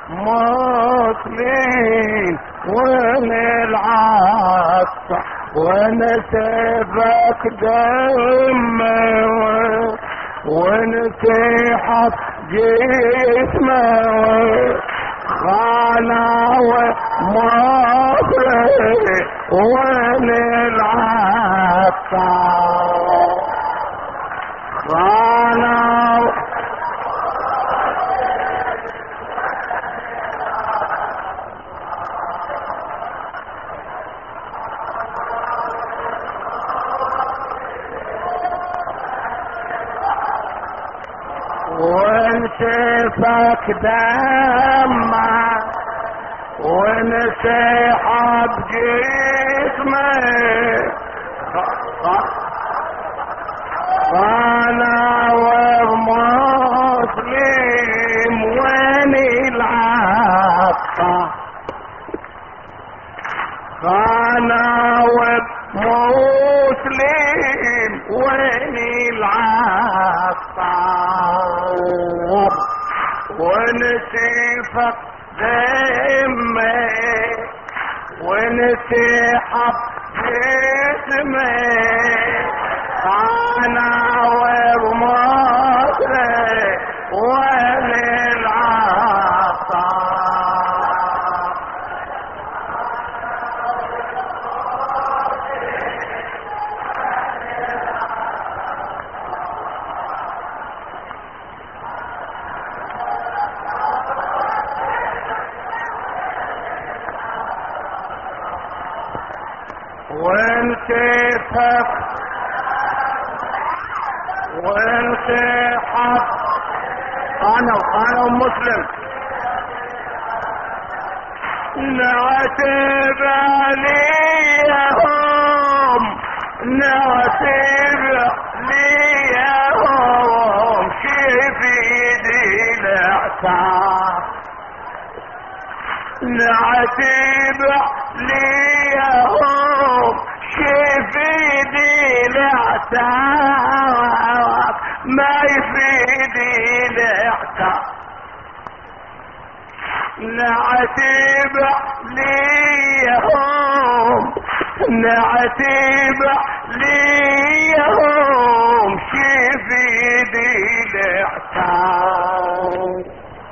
مسلم وللعصا ونسفك دم ونسيحت جسمه خانا ومصر وللعصا خانا ونسفك دمه ونسيحة بجسمه انا ومسلم وين العطا انا ومسلم وين العطا ونسيفك دمه ونسيحة جسمه انا ومصر وللعطا وانسحب وانسحب انا مسلم نعتب عليهم نعتب عليهم شفيدي الاعتاب نعتب عليهم شفيدي الاعتاب ما يفيدي الاعتاب نعتب عليهم نعتب عليهم شفيدي الاعتاب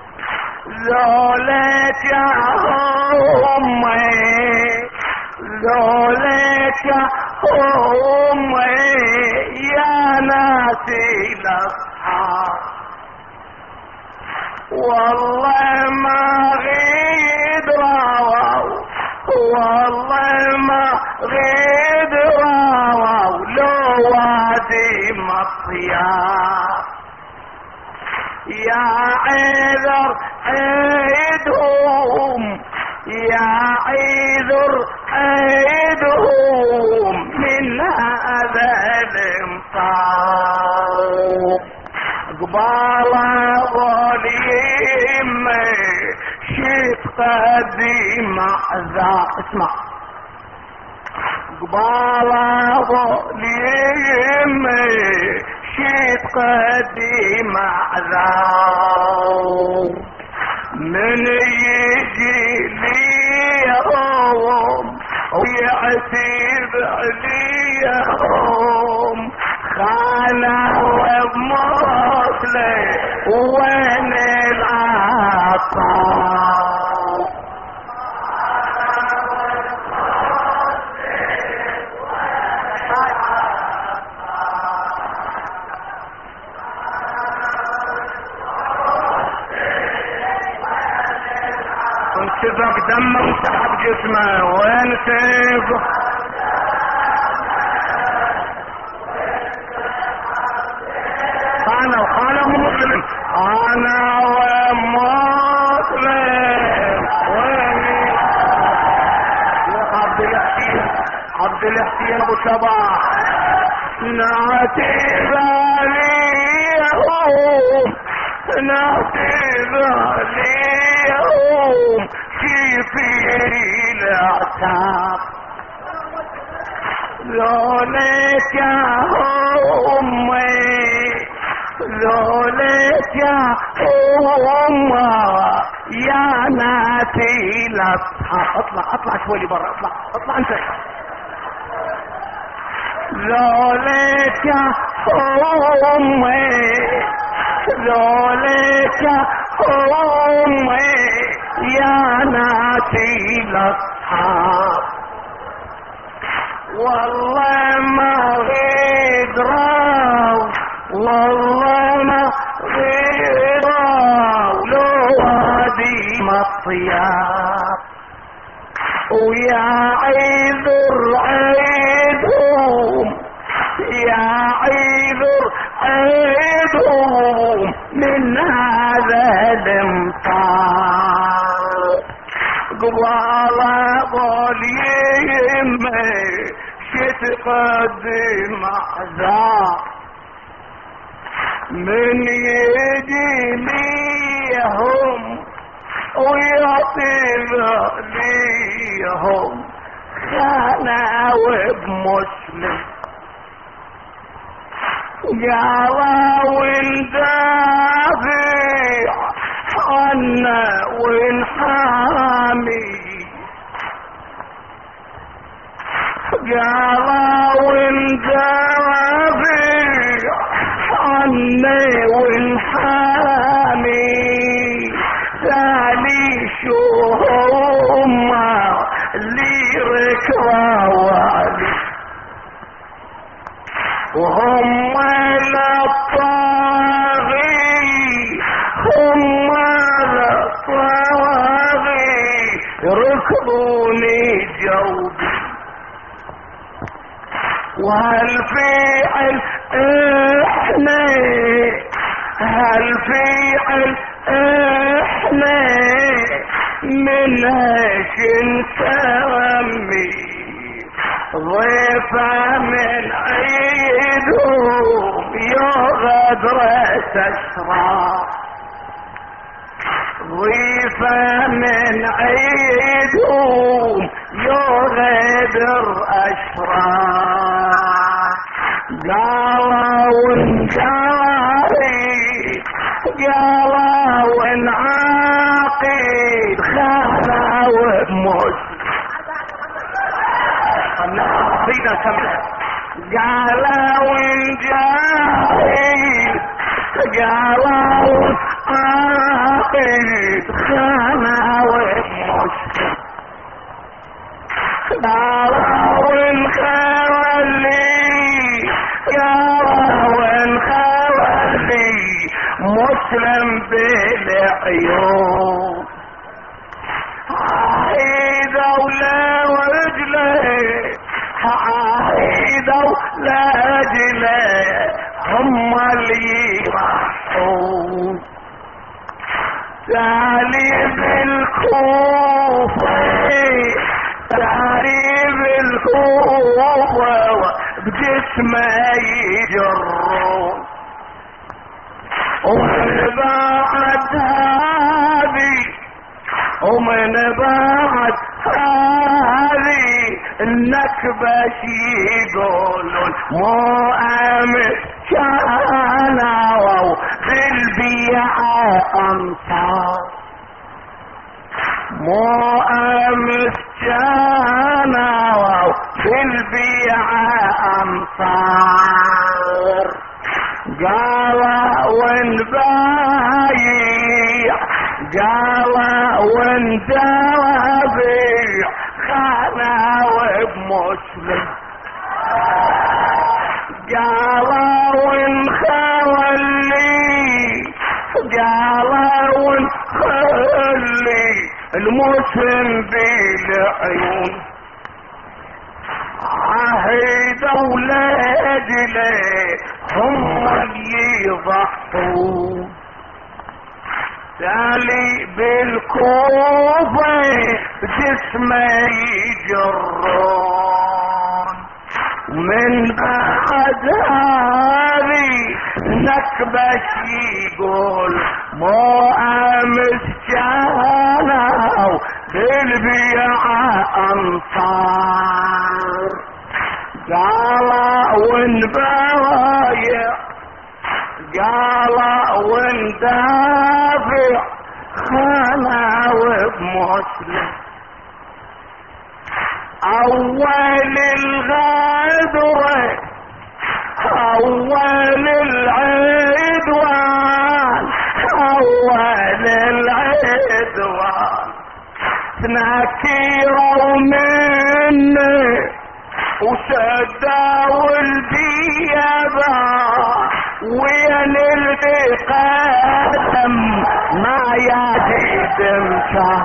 لولاك يا امي لولاك يا امي يا ناسي الاصحاب والله ما غيد راوا والله ما غيد راوا لو وادي مطياب يا عذر عيدهم يا عذر عيدهم من هذا الامطار قبال ظليم شيت قديم ذا اسمع قبال ظليم شيت قديم عذاب من يجي ليهم ويعتب عليهم خانه ومصلي وين العطاء سبق دمه وسحب جسمه وين سيفه انا مسلم انا ومسلم وين عبد الاحتيال ابو صباح نعتب عليهم نعتب عليهم في الاعتاب لولاك يا امي لولاك يا امي يا الاصحاب. اطلع شوي برا، اطلع انت. ذولك امي ذولك امي يا ناسي الاصحاب، والله ما غدروا والله ما غدروا لو وادي مطياب، ويا عذر عيدهم يا عذر عيدهم من هذا الامطار. قبال ضل يمي شتقدم احزار، من يجي ليهم ويطيب ليهم خناوب مسلم، قالوا وندافع عنا ونحامي، قالوا وندافع عنا ونحامي، ثاني شو هم اللي ركبوا وهم للطاغي هم للطاغي ركضوني جوبي، وهالفعل احنا هالفعل احنا منها شنسمي، ضيفة من عيدهم يغدر تشرب، ضيفة من عيدهم يغدر أشرار. قالوا ونجاري قالوا ونعاقد خلاوة مسلم، قصيدة كاملة. قالوا ونجاهد قالوا ونعاقد خلاوة مسلم، قالوا ونخلي قالوا ونخلي مسلم بالعيون، عايدوا لرجله عايدوا لرجله هم اللي يرحون، تالي بالكوفة تالي بالكوفة بجسمه يجرون، ومن بعد هذه ومن بعد هذه النكبة يقولون مو امن كانوا في البيعة انصار، مو امن كانوا في البيعة انصار، قالوا ونبايع قالوا وندافع خلاوة مسلم، قالوا ونخلي قالوا ونخلي المسلم بالعيون، عهدوا لاجله هم يضحون، تالي بالكوفة جسمه يجرون، من بعد هذه نكبة يقول مو امس كانوا بالبيعة انصار، قالوا ونبايع قالوا وندافع خلاوة مسلم، مسلم. اول الغدر اول العدوان اول العدوان نكيروا مني وسدوا البيابة وين التقدم ما يجد مكان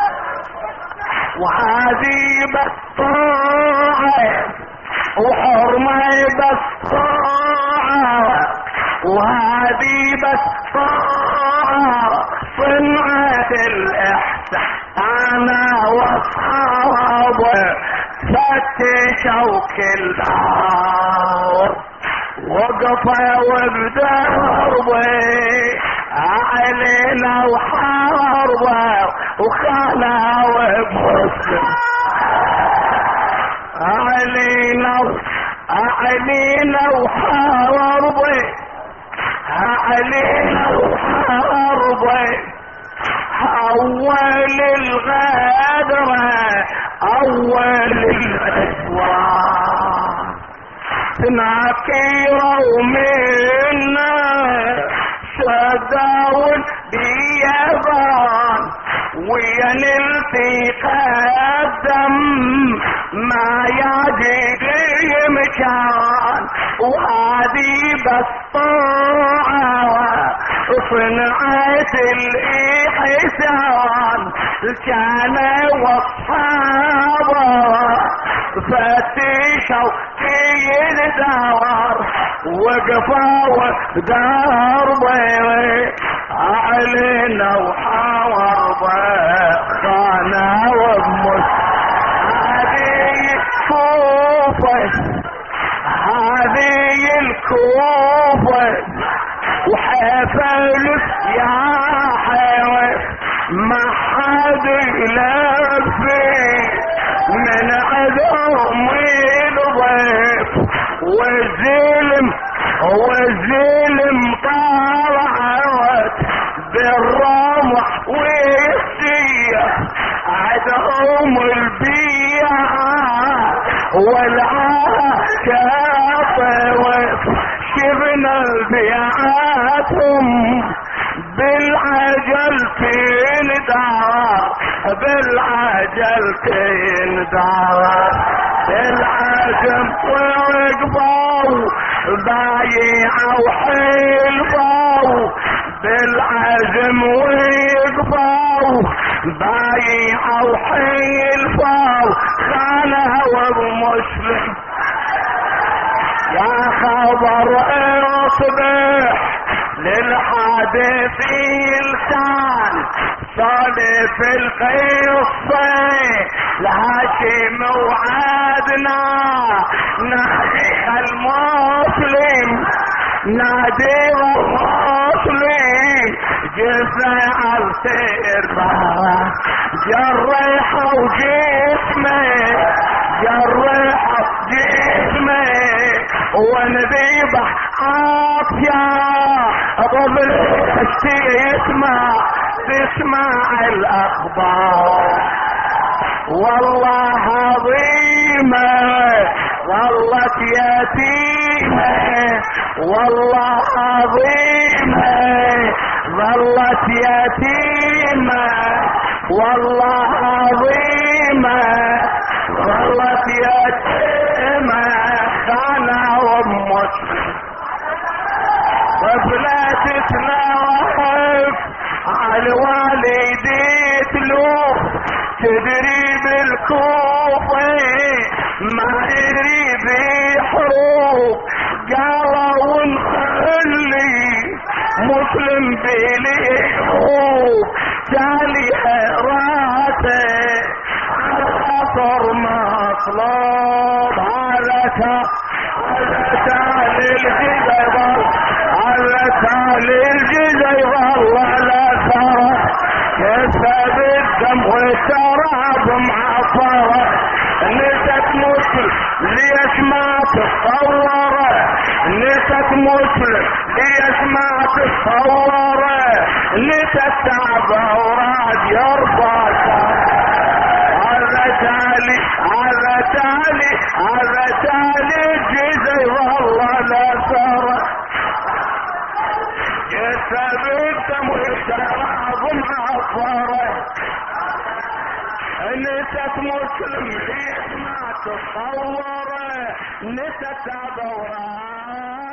وهذه بالطاعة وحرمة بالطاعة وهذه بالطاعة صنعة الإحسان. أنا وأصحابي فتشوا كل دار وقفوا بدربي علينا وحاربوا وخلوا بمسلم علينا وحاربوا علينا وحاربوا اول الغدر اول العدوان نكيروا منا شدوا البيابان وين التقدم ما يجد مكان وهذه بالطاعة صنعت الإحسان. كان واصحابه فتشوا في الدار وقفوا دربي علينا وحاربه خانوا هذه الكوفة هذه الكوفة وحفل يا حيوان ما حد يلفي من عدوم الضيف والظلم طلعت بالرمح والسيف عدوم البيعة والعاكفة شفنا بيعاتهم بالعجل تندار العجم وقفوا بايعوا حلفوا بالعزم وقفوا بايعوا حلفوا خانوا بمسلم. يا خبر اصبح للحادث لسان صالف القصة لهاشم وعدنا نادي المسلم نادي المسلم جزع السربة جرحوا جسمي ونذيبح عافية قبل تسمع الأخبار. والله عظيمة ظلت يتيمة والله عظيمة ظلت يتيمة والله عظيمة ظلت يتيمة خانة ومسلم طفلة تتناوف على والدي تلوف تدري بالكوفة ما ادري بحروب قالوا نخلي مسلم بالحروب تالي راسه خطر مطلوب على تالي الجزيرة على تالي الجزيرة ولا ترى كسب الدم والشراب معصرة نسيت مسلم ليش ما تتصوره نسيت مسلم ليش ما تتصوره نسيت تعب وراد يرفع نسيت مسلم ليش ما تتصور نسيت دوران